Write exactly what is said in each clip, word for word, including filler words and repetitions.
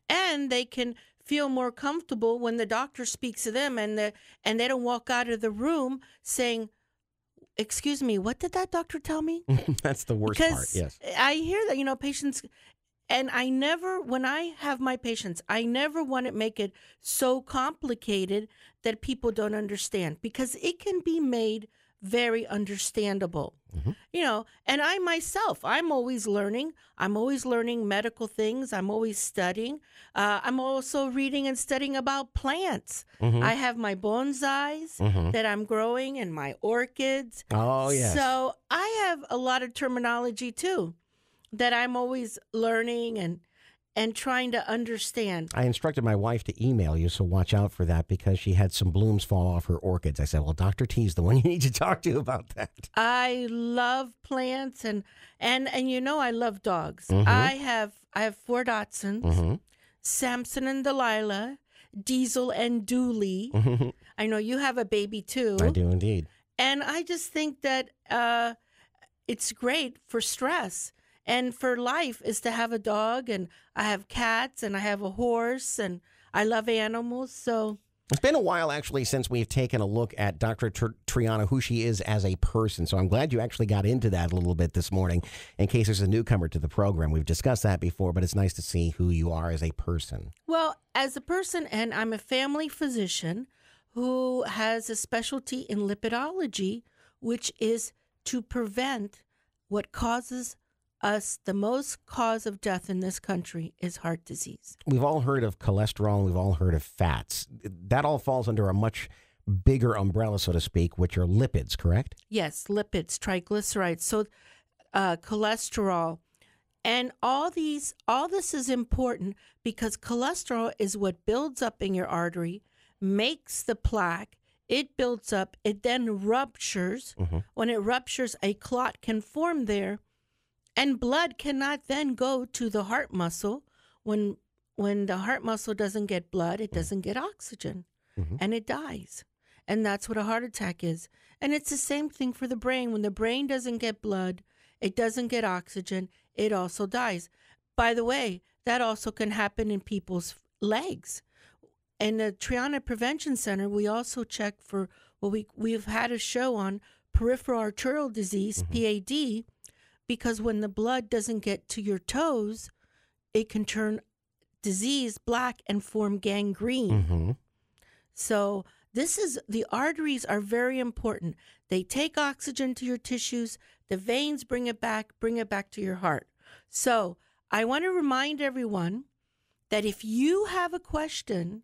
and they can feel more comfortable when the doctor speaks to them, and the and they don't walk out of the room saying, "Excuse me, what did that doctor tell me?" That's the worst because part. Yes, I hear that, you know, patients, and I never, when I have my patients, I never want to make it so complicated that people don't understand, because it can be made very understandable. Mm-hmm. You know, and I myself, I'm always learning. I'm always learning medical things. I'm always studying. Uh, I'm also reading and studying about plants. Mm-hmm. I have my bonsais Mm-hmm. that I'm growing and my orchids. Oh, yes. So I have a lot of terminology too that I'm always learning and and trying to understand. I instructed my wife to email you, so watch out for that, because she had some blooms fall off her orchids. I said, well, Doctor T's the one you need to talk to about that. I love plants, and and and you know I love dogs. Mm-hmm. I have I have four Dachshunds, Mm-hmm. Samson and Delilah, Diesel and Dooley. Mm-hmm. I know you have a baby too. I do indeed. And I just think that uh, it's great for stress. And for life is to have a dog, and I have cats, and I have a horse, and I love animals. So it's been a while, actually, since we've taken a look at Doctor Tr- Triana, who she is as a person. So I'm glad you actually got into that a little bit this morning, in case there's a newcomer to the program. We've discussed that before, but it's nice to see who you are as a person. Well, as a person, and I'm a family physician who has a specialty in lipidology, which is to prevent what causes us the most cause of death in this country is heart disease. We've all heard of cholesterol, and we've all heard of fats. That all falls under a much bigger umbrella, so to speak, which are lipids, correct? Yes, lipids, triglycerides, so uh, cholesterol. And all these, all this is important because cholesterol is what builds up in your artery, makes the plaque, it builds up, it then ruptures. Mm-hmm. When it ruptures, a clot can form there. And blood cannot then go to the heart muscle. When when the heart muscle doesn't get blood, it doesn't get oxygen, Mm-hmm. and it dies. And that's what a heart attack is. And it's the same thing for the brain. When the brain doesn't get blood, it doesn't get oxygen, it also dies. By the way, that also can happen in people's legs. In the Triana Prevention Center, we also check for, well, we, we've had a show on peripheral arterial disease, Mm-hmm. P A D, because when the blood doesn't get to your toes, it can turn disease black and form gangrene. Mm-hmm. So this is, the arteries are very important. They take oxygen to your tissues. The veins bring it back, bring it back to your heart. So I want to remind everyone that if you have a question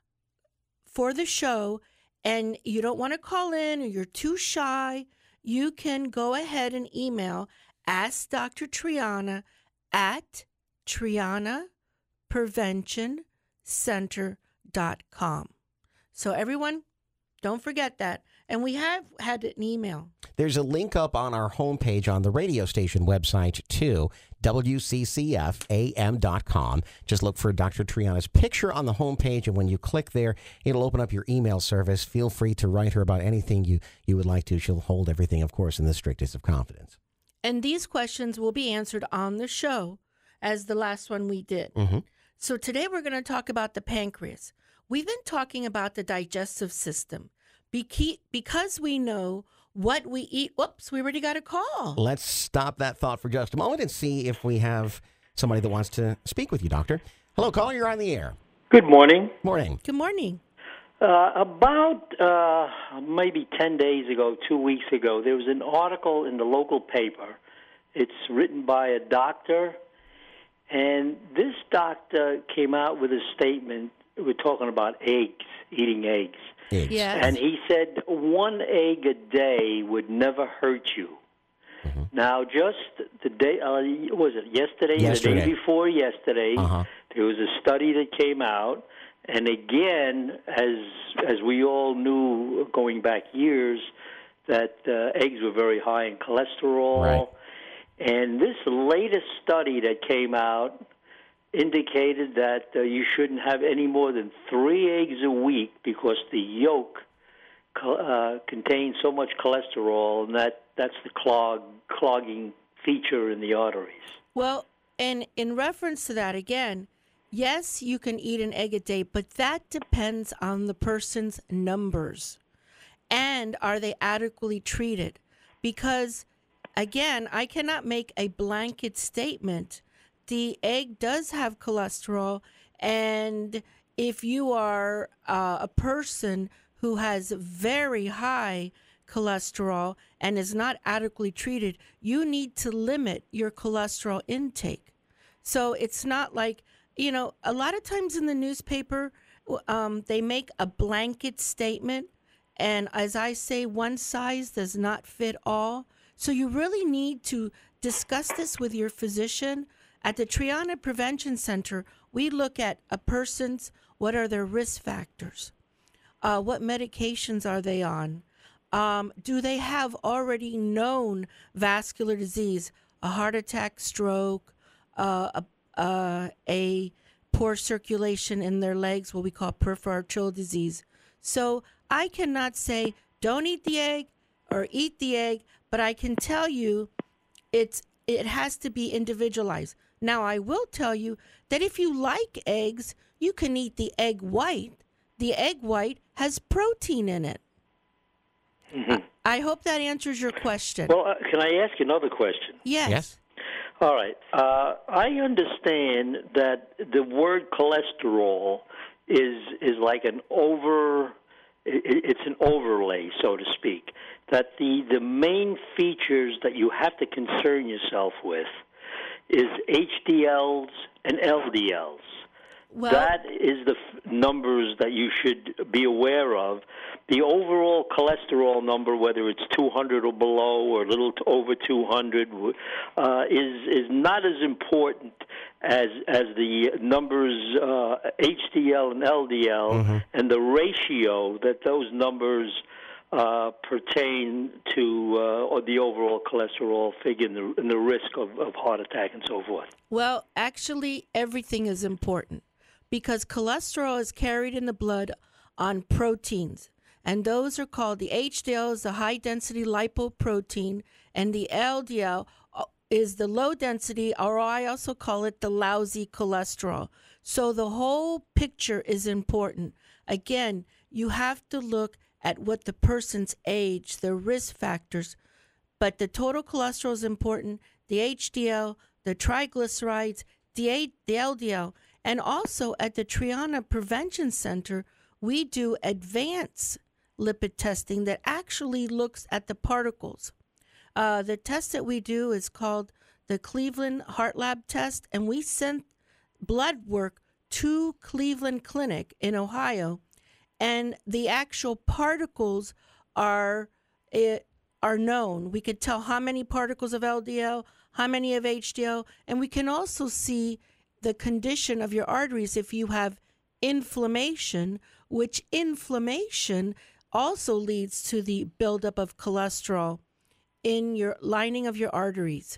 for the show and you don't want to call in or you're too shy, you can go ahead and email Ask Doctor Triana at triana prevention center dot com. So everyone, don't forget that. And we have had an email. There's a link up on our homepage on the radio station website, too, W C C F A M dot com. Just look for Doctor Triana's picture on the homepage, and when you click there, it'll open up your email service. Feel free to write her about anything you, you would like to. She'll hold everything, of course, in the strictest of confidence. And these questions will be answered on the show as the last one we did. Mm-hmm. So today we're going to talk about the pancreas. We've been talking about the digestive system Beca- because we know what we eat. Whoops, we already got a call. Let's stop that thought for just a moment and see if we have somebody that wants to speak with you, Doctor. Hello, caller, you're on the air. Good morning. Morning. Good morning. Uh, about uh, maybe ten days ago, two weeks ago, there was an article in the local paper. It's written by a doctor, and this doctor came out with a statement. We're talking about eggs, eating eggs. Eggs. Yes. And he said one egg a day would never hurt you. Mm-hmm. Now, just the day, uh, was it yesterday, Yesterday. the day before yesterday, Uh-huh. there was a study that came out. And again, as as we all knew going back years, that uh, eggs were very high in cholesterol. Right. And this latest study that came out indicated that uh, you shouldn't have any more than three eggs a week because the yolk uh, contains so much cholesterol, and that, that's the clog clogging feature in the arteries. Well, and in reference to that, again, Yes, you can eat an egg a day, but that depends on the person's numbers. And are they adequately treated? Because, again, I cannot make a blanket statement. The egg does have cholesterol, and if you are uh, a person who has very high cholesterol and is not adequately treated, you need to limit your cholesterol intake. So it's not like, you know, a lot of times in the newspaper, um, they make a blanket statement. And as I say, one size does not fit all. So you really need to discuss this with your physician. At the Triana Prevention Center, we look at a person's, what are their risk factors? Uh, what medications are they on? Um, do they have already known vascular disease, a heart attack, stroke, uh, a, uh, a poor circulation in their legs, what we call peripheral arterial disease? So I cannot say don't eat the egg or eat the egg, but I can tell you it's it has to be individualized. Now, I will tell you that if you like eggs, you can eat the egg white. The egg white has protein in it. Mm-hmm. I hope that answers your question. Well, uh, can I ask another question? Yes. Yes. All right. Uh, I understand that the word cholesterol is is like an over. It's an overlay, so to speak. That the the main features that you have to concern yourself with is H D Ls and L D Ls. Well, that is the f- numbers that you should be aware of. The overall cholesterol number, whether it's two hundred or below or a little t- over two hundred, uh, is is not as important as as the numbers uh, H D L and L D L, mm-hmm. and the ratio that those numbers uh, pertain to uh, or the overall cholesterol figure and the, and the risk of, of heart attack and so forth. Well, actually, everything is important because cholesterol is carried in the blood on proteins. And those are called, the H D L is the high-density lipoprotein, and the L D L is the low-density, or I also call it the lousy cholesterol. So the whole picture is important. Again, you have to look at what the person's age, their risk factors, but the total cholesterol is important, the H D L, the triglycerides, the, A- the L D L, and also at the Triana Prevention Center, we do advanced lipid testing that actually looks at the particles. Uh, the test that we do is called the Cleveland Heart Lab test, and we send blood work to Cleveland Clinic in Ohio, and the actual particles are it, are known. We could tell how many particles of L D L, how many of H D L, and we can also see the condition of your arteries if you have inflammation, which inflammation also leads to the buildup of cholesterol in your lining of your arteries.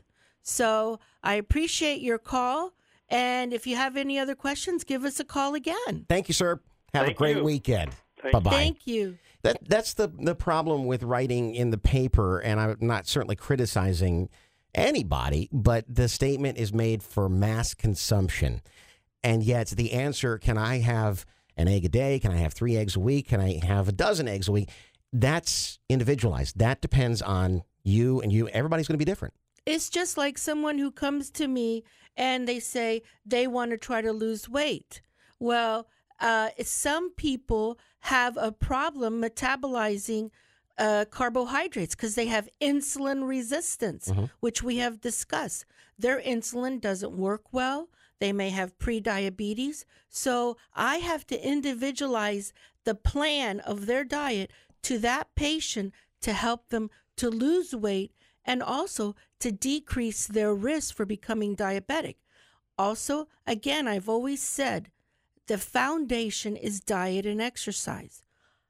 So I appreciate your call. And if you have any other questions, give us a call again. Thank you, sir. Have Thank a great you. weekend. Thank Bye-bye. Thank you. That That's the, the problem with writing in the paper, and I'm not certainly criticizing anybody, but the statement is made for mass consumption. And yet the answer, can I have an egg a day? Can I have three eggs a week? Can I have a dozen eggs a week? That's individualized. That depends on you and you. Everybody's going to be different. It's just like someone who comes to me and they say they want to try to lose weight. Well, uh, some people have a problem metabolizing uh, carbohydrates because they have insulin resistance, mm-hmm. which we have discussed. Their insulin doesn't work well. They may have prediabetes. So I have to individualize the plan of their diet to that patient to help them to lose weight and also to decrease their risk for becoming diabetic. Also, again, I've always said the foundation is diet and exercise.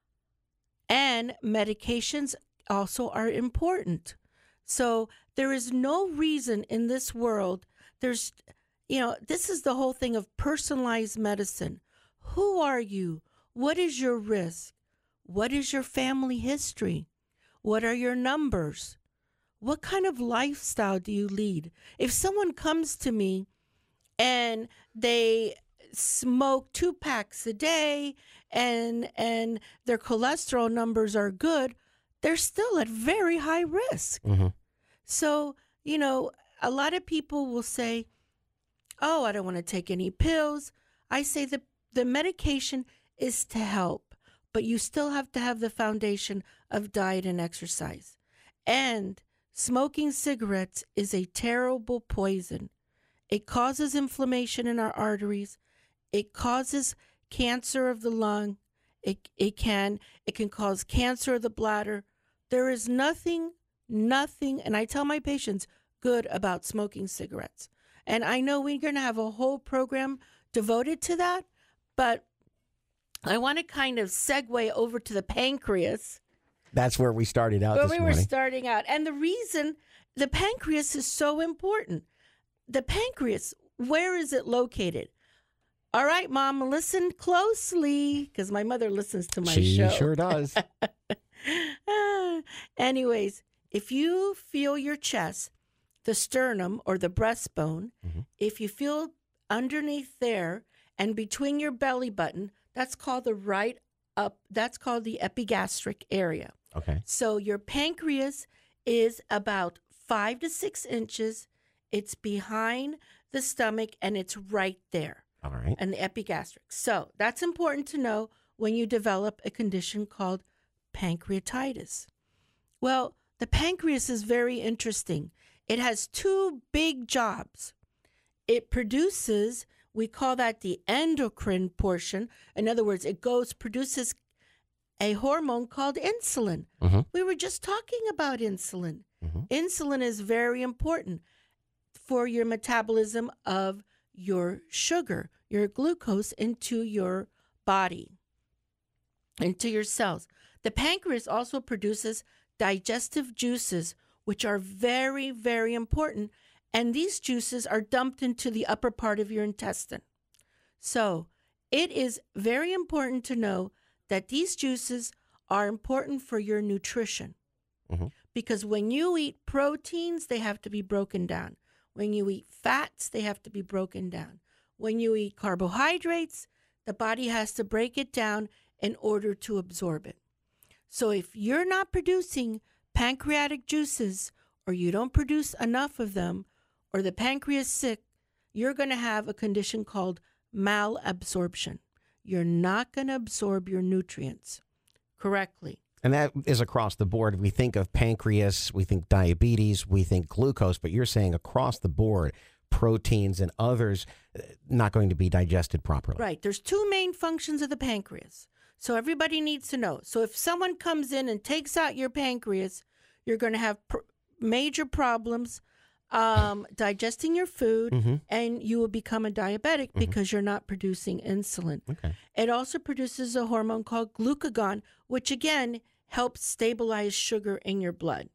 And medications also are important. So there is no reason in this world, there's, you know, this is the whole thing of personalized medicine. Who are you? What is your risk? What is your family history? What are your numbers? What kind of lifestyle do you lead? If someone comes to me and they smoke two packs a day and and their cholesterol numbers are good, they're still at very high risk. Mm-hmm. So, you know, a lot of people will say, oh, I don't want to take any pills. I say the, the medication is to help, but you still have to have the foundation of diet and exercise. And smoking cigarettes is a terrible poison. It causes inflammation in our arteries. It causes cancer of the lung. It it can it can cause cancer of the bladder. There is nothing, nothing, and I tell my patients, good about smoking cigarettes. And I know we're going to have a whole program devoted to that, but I want to kind of segue over to the pancreas. That's where we started out Where this we morning. were starting out. And the reason the pancreas is so important. The pancreas, where is it located? All right, Mom, listen closely, because my mother listens to my she show. sure does. Anyways, if you feel your chest, the sternum or the breastbone, Mhm. if you feel underneath there and between your belly button, that's called the right up, that's called the epigastric area. Okay. So your pancreas is about five to six inches. It's behind the stomach and it's right there. All right. And the epigastric. So that's important to know when you develop a condition called pancreatitis. Well, the pancreas is very interesting. It has two big jobs. It produces, we call that the endocrine portion. In other words, it goes, produces a hormone called insulin. Mm-hmm. We were just talking about insulin. Mm-hmm. Insulin is very important for your metabolism of your sugar, your glucose into your body, into your cells. The pancreas also produces digestive juices, which are very, very important. And these juices are dumped into the upper part of your intestine. So it is very important to know that these juices are important for your nutrition. Mm-hmm. Because when you eat proteins, they have to be broken down. When you eat fats, they have to be broken down. When you eat carbohydrates, the body has to break it down in order to absorb it. So if you're not producing pancreatic juices, or you don't produce enough of them, or the pancreas is sick, you're going to have a condition called malabsorption. You're not going to absorb your nutrients correctly. And that is across the board. We think of pancreas, we think diabetes, we think glucose, but you're saying across the board, proteins and others uh, not going to be digested properly. Right. There's two main functions of the pancreas. So everybody needs to know. So if someone comes in and takes out your pancreas, you're going to have pr- major problems um, digesting your food, Mm-hmm. and you will become a diabetic Mhm. because you're not producing insulin. Okay. It also produces a hormone called glucagon, which again helps stabilize sugar in your blood.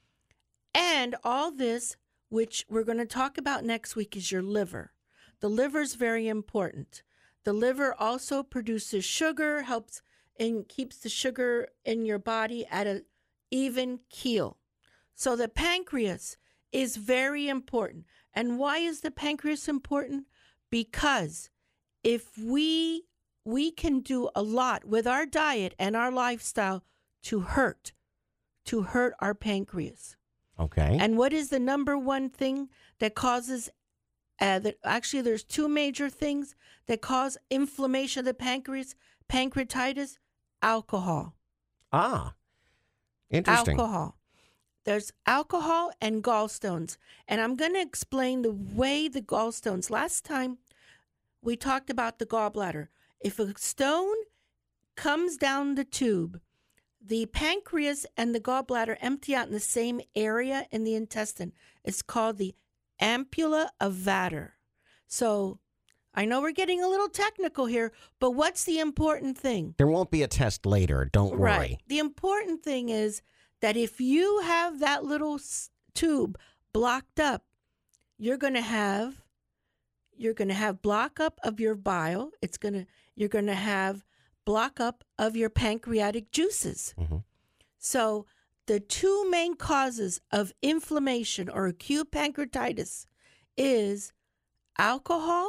And all this, which we're going to talk about next week, is your liver. The liver is very important. The liver also produces sugar, helps and keeps the sugar in your body at an even keel. So the pancreas is very important. And why is the pancreas important? Because if we we can do a lot with our diet and our lifestyle to hurt, to hurt our pancreas. Okay. And what is the number one thing that causes, uh, that actually there's two major things that cause inflammation of the pancreas, pancreatitis, alcohol. ah, interesting. Alcohol. There's alcohol and gallstones. And I'm going to explain the way the gallstones, last time we talked about the gallbladder. If a stone comes down the tube, the pancreas and the gallbladder empty out in the same area in the intestine. It's called the ampulla of Vater. So I know we're getting a little technical here, but what's the important thing? There won't be a test later. Don't worry. Right. The important thing is that if you have that little s- tube blocked up, you're going to have you're going to have block up of your bile. It's going to you're going to have block up of your pancreatic juices. Mm-hmm. So the two main causes of inflammation or acute pancreatitis is alcohol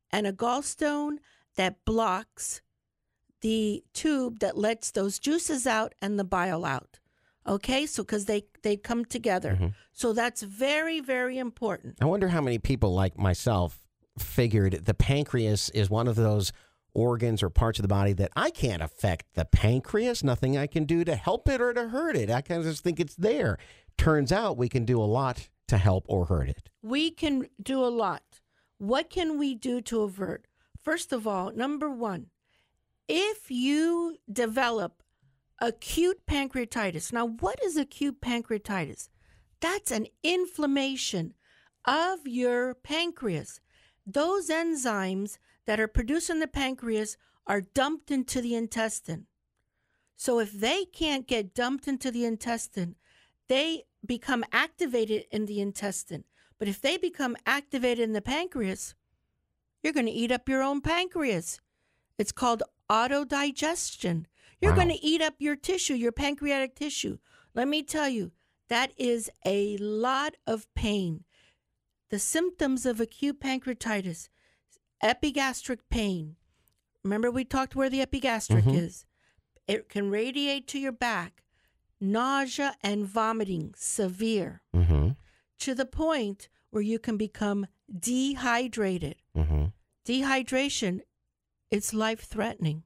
and a gallstone that blocks the tube that lets those juices out and the bile out. Okay, so because they, they come together. Mm-hmm. So that's very, very important. I wonder how many people like myself figured the pancreas is one of those organs or parts of the body that I can't affect the pancreas. Nothing I can do to help it or to hurt it. I kind of just think it's there. Turns out we can do a lot to help or hurt it. We can do a lot. What can we do to avert? First of all, number one, if you develop acute pancreatitis. Now, what is acute pancreatitis? That's an inflammation of your pancreas. Those enzymes that are produced in the pancreas are dumped into the intestine. So if they can't get dumped into the intestine, they become activated in the intestine. But if they become activated in the pancreas, you're going to eat up your own pancreas. It's called autodigestion. You're Wow. going to eat up your tissue, your pancreatic tissue. Let me tell you, that is a lot of pain. The symptoms of acute pancreatitis, epigastric pain. Remember we talked where the epigastric Mhm. is. It can radiate to your back. Nausea and vomiting, severe, Mm-hmm. to the point where you can become dehydrated. Mm-hmm. Dehydration, it's life-threatening.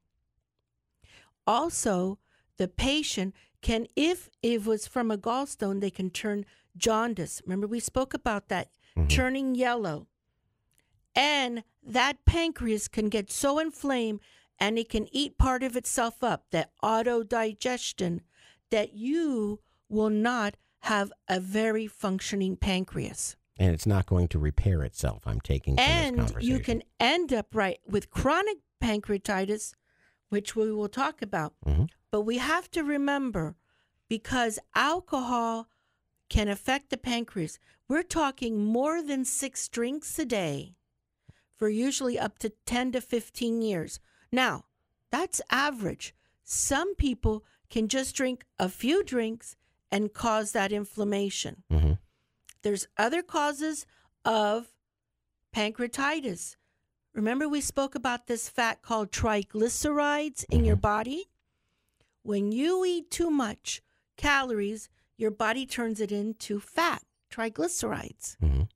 Also, the patient can, if it was from a gallstone, they can turn jaundice. Remember, we spoke about that, Mhm. turning yellow. And that pancreas can get so inflamed and it can eat part of itself up, that autodigestion, that you will not have a very functioning pancreas. And it's not going to repair itself, I'm taking from this And conversation. you can end up right with chronic pancreatitis, which we will talk about. Mhm. But we have to remember, because alcohol can affect the pancreas, we're talking more than six drinks a day for usually up to ten to fifteen years. Now, that's average. Some people can just drink a few drinks and cause that inflammation. Mhm. There's other causes of pancreatitis. Remember we spoke about this fat called triglycerides in your body? When you eat too much calories, your body turns it into fat, triglycerides. Mhm.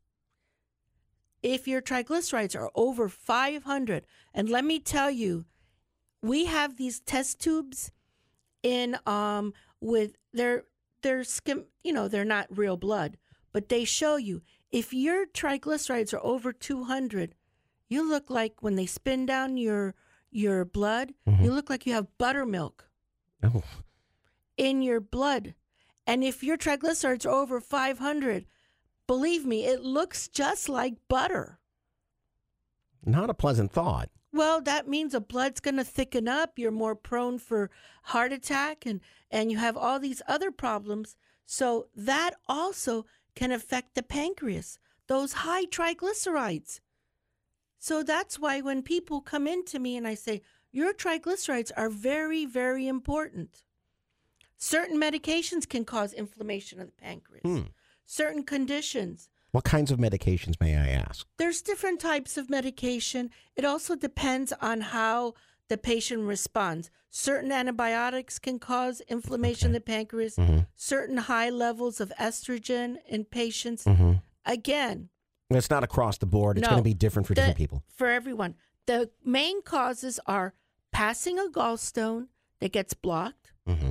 If your triglycerides are over five hundred, and let me tell you, we have these test tubes in um with their their skim, you know, they're not real blood, but they show you if your triglycerides are over two hundred, you look like when they spin down your your blood, Mhm. you look like you have buttermilk Oh, in your blood. And if your triglycerides are over five hundred, believe me, it looks just like butter. not a pleasant thought. Well, that means the blood's going to thicken up. You're more prone for heart attack, and, and you have all these other problems. So that also can affect the pancreas, those high triglycerides. So that's why when people come into me and I say, your triglycerides are very, very important. Certain medications can cause inflammation of the pancreas. Hmm. Certain conditions. What kinds of medications, may I ask? There's different types of medication. It also depends on how the patient responds. Certain antibiotics can cause inflammation Okay. of the pancreas. Mhm. Certain high levels of estrogen in patients. Mhm. Again, It's not across the board. It's No. going to be different for the- different people. for everyone. The main causes are passing a gallstone that gets blocked Mm-hmm.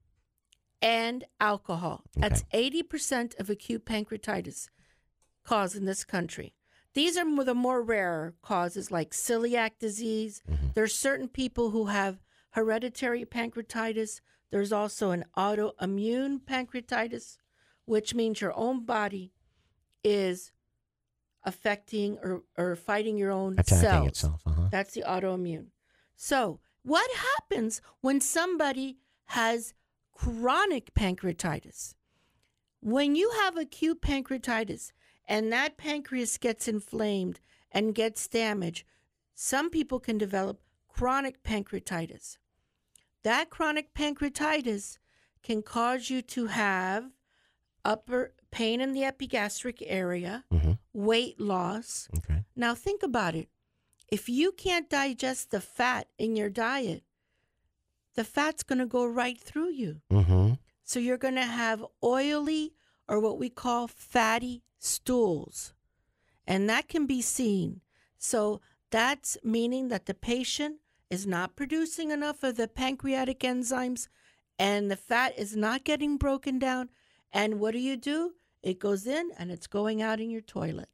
and alcohol. That's Okay. eighty percent of acute pancreatitis caused in this country. These are the more rare causes like celiac disease. Mhm. There's certain people who have hereditary pancreatitis. There's also an autoimmune pancreatitis, which means your own body is affecting or, or fighting your own Attacking cells. itself. Uh-huh. That's the autoimmune. So, what happens when somebody has chronic pancreatitis? When you have acute pancreatitis and that pancreas gets inflamed and gets damaged, some people can develop chronic pancreatitis. That chronic pancreatitis can cause you to have upper pain in the epigastric area, Mm-hmm. weight loss. Okay. Now think about it. If you can't digest the fat in your diet, the fat's going to go right through you. Mm-hmm. So you're going to have oily or what we call fatty stools. And that can be seen. So that's meaning that the patient is not producing enough of the pancreatic enzymes and the fat is not getting broken down. And what do you do? It goes in and it's going out in your toilet.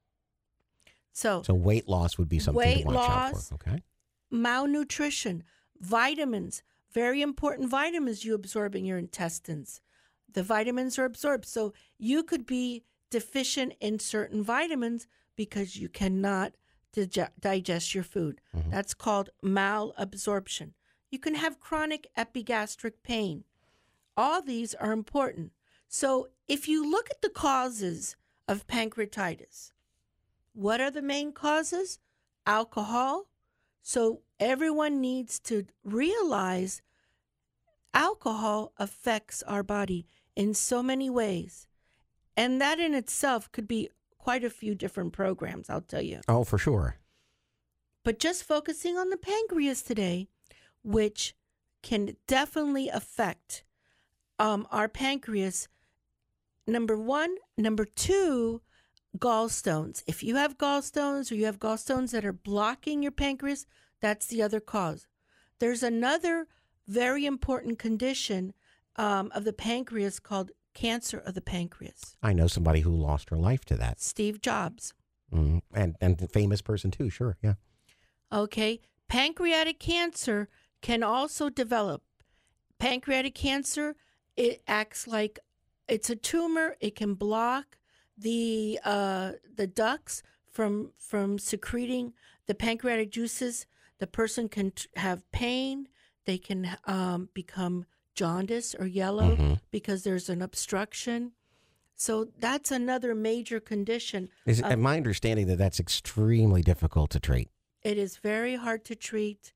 So, so weight loss would be something weight to watch loss, out for. Okay. Malnutrition, vitamins, very important vitamins you absorb in your intestines. The vitamins are absorbed. So you could be deficient in certain vitamins because you cannot dig- digest your food. Mm-hmm. That's called malabsorption. You can have chronic epigastric pain. All these are important. So if you look at the causes of pancreatitis, what are the main causes? Alcohol. So everyone needs to realize alcohol affects our body in so many ways. And that in itself could be quite a few different programs, I'll tell you. Oh, for sure. But just focusing on the pancreas today, which can definitely affect um, our pancreas, number one. Number two, gallstones. If you have gallstones or you have gallstones that are blocking your pancreas, that's the other cause. There's another very important condition um, of the pancreas called cancer of the pancreas. I know somebody who lost her life to that. Steve Jobs. Mm-hmm. And and a famous person too, sure, yeah. Okay. Pancreatic cancer can also develop. Pancreatic cancer, it acts like it's a tumor. It can block the uh, the ducts from from secreting the pancreatic juices. The person can t- have pain. They can um, become jaundice or yellow mm-hmm. because there's an obstruction. So that's another major condition. Is uh, my understanding that that's extremely difficult to treat? It is very hard to treat,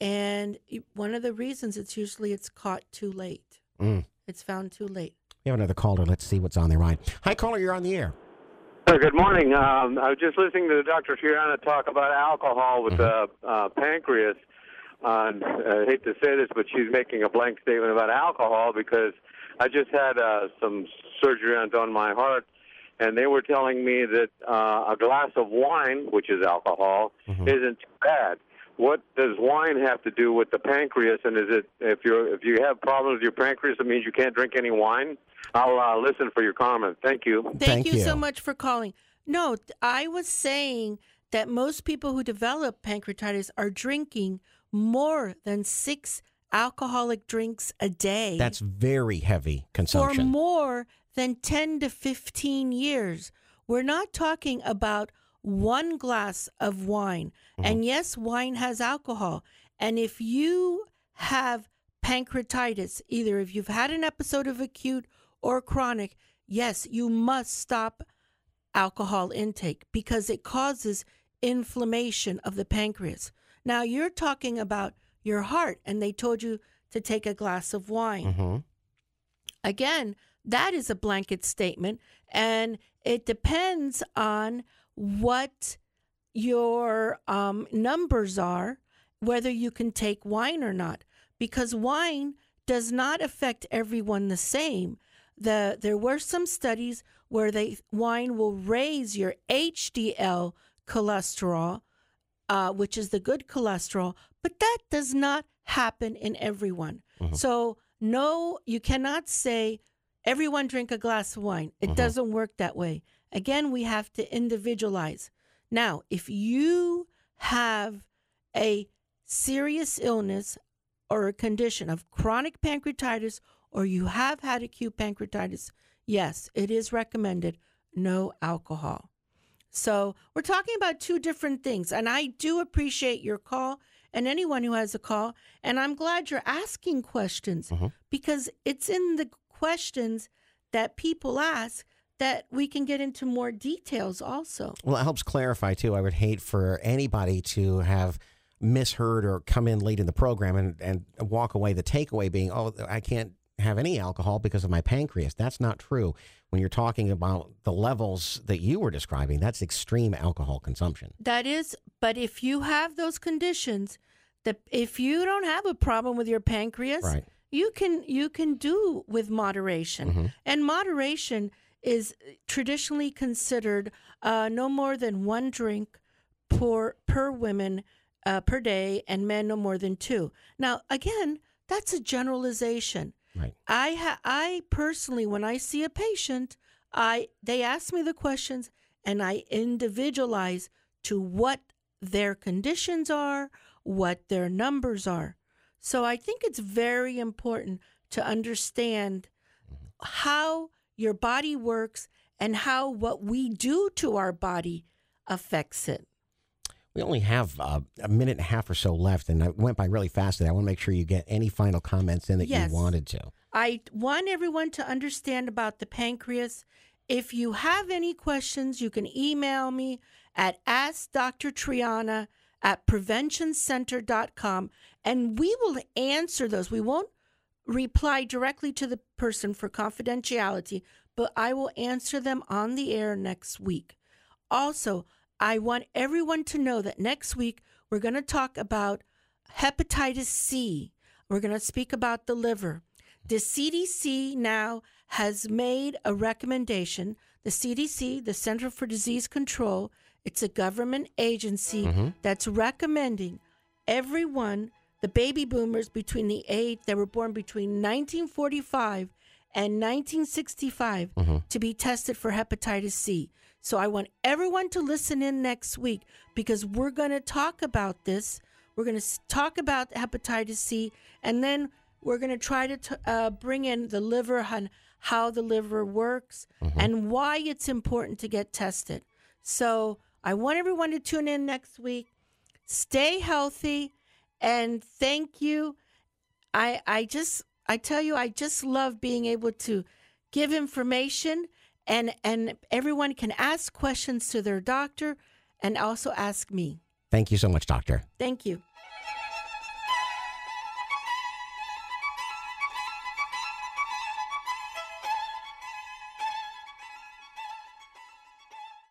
and one of the reasons it's usually it's caught too late. Mm. It's found too late. We have another caller. Let's see what's on their mind. Hi, caller. You're on the air. Uh, good morning. Um, I was just listening to Doctor Triana talk about alcohol with the mm-hmm. uh, uh, pancreas. Uh, and I hate to say this, but she's making a blank statement about alcohol because I just had uh, some surgery on my heart, and they were telling me that uh, a glass of wine, which is alcohol, mm-hmm. isn't too bad. What does wine have to do with the pancreas? And is it if you if you have problems with your pancreas, it means you can't drink any wine? I'll uh, listen for your comment. Thank you. Thank, Thank you, you so much for calling. No, I was saying that most people who develop pancreatitis are drinking more than six alcoholic drinks a day. That's very heavy consumption. For more than ten to fifteen years. We're not talking about one glass of wine. Mm-hmm. And yes, wine has alcohol. And if you have pancreatitis, either if you've had an episode of acute or chronic, yes, you must stop alcohol intake because it causes inflammation of the pancreas. Now, you're talking about your heart, and they told you to take a glass of wine. Mm-hmm. Again, that is a blanket statement, and it depends on what your um, numbers are, whether you can take wine or not, because wine does not affect everyone the same. The there were some studies where they wine will raise your H D L cholesterol, uh, which is the good cholesterol, but that does not happen in everyone. Mm-hmm. So no, you cannot say everyone drink a glass of wine. It mm-hmm. doesn't work that way. Again, we have to individualize. Now, if you have a serious illness or a condition of chronic pancreatitis, or you have had acute pancreatitis, yes, it is recommended no alcohol. So we're talking about two different things, and I do appreciate your call and anyone who has a call, and I'm glad you're asking questions mm-hmm. because it's in the questions that people ask that we can get into more details also. Well, it helps clarify, too. I would hate for anybody to have misheard or come in late in the program and, and walk away, the takeaway being, oh, I can't have any alcohol because of my pancreas. That's not true. When you're talking about the levels that you were describing, that's extreme alcohol consumption. That is, but if you have those conditions, that if you don't have a problem with your pancreas, Right. you can you can do with moderation. Mm-hmm. And moderation is traditionally considered uh, no more than one drink per per women uh, per day, and men no more than two. Now, again, that's a generalization. Right. I ha- I personally, when I see a patient, I they ask me the questions, and I individualize to what their conditions are, what their numbers are. So I think it's very important to understand how your body works and how what we do to our body affects it. We only have uh, a minute and a half or so left, and I went by really fast today. I want to make sure you get any final comments in that Yes. you wanted to. I want everyone to understand about the pancreas. If you have any questions, you can email me at ask Doctor Triana at prevention center dot com, and we will answer those. We won't reply directly to the person for confidentiality, but I will answer them on the air next week. Also, I want everyone to know that next week we're going to talk about hepatitis C. We're going to speak about the liver. The C D C now has made a recommendation. The C D C, the Center for Disease Control, it's a government agency Mm-hmm. that's recommending everyone, the baby boomers between the age that were born between nineteen forty-five and nineteen sixty-five, Mm-hmm. to be tested for hepatitis C. So I want everyone to listen in next week, because we're going to talk about this. We're going to talk about hepatitis C, and then we're going to try to t- uh, bring in the liver and how the liver works Mm-hmm. and why it's important to get tested. So I want everyone to tune in next week. Stay healthy, and thank you. I I just I tell you, I just love being able to give information, and and everyone can ask questions to their doctor and also ask me. Thank you so much, Doctor. Thank you.